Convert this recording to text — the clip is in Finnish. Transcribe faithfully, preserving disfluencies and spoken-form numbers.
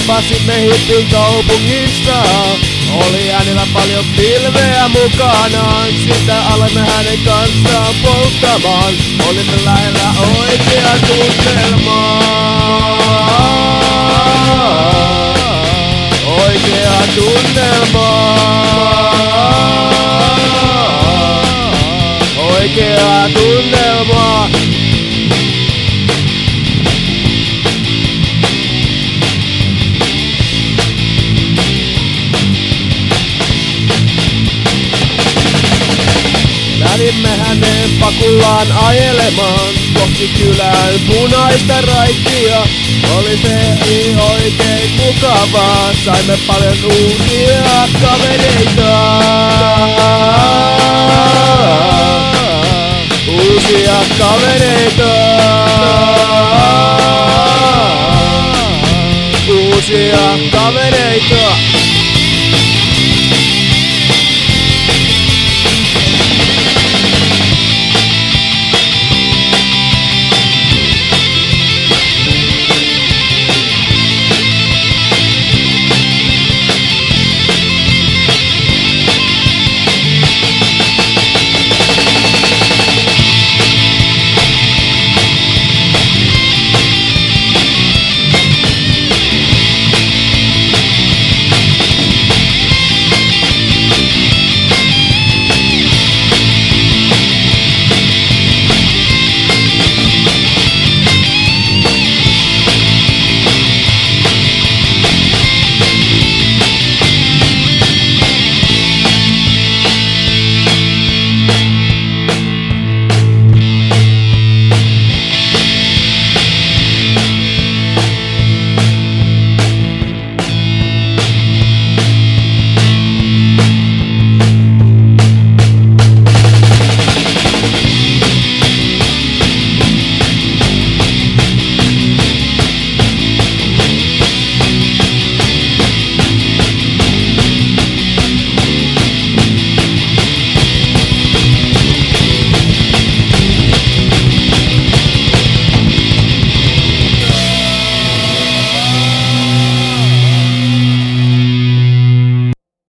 Tapasimme hippin kaupungista, oli hänellä paljon pilveä mukanaan. Sitä alemme hänen kanssaan polttamaan, olimme lähellä oikea tunnelmaa. Oikea tunnelmaa. Oikea tunnelmaa. Lähdimme hänen pakullaan ajelemaan kohti kylän punaista raittia. Oli se niin oikein mukavaa, saimme paljon uusia kavereita. Uusia kavereita. Uusia kavereita.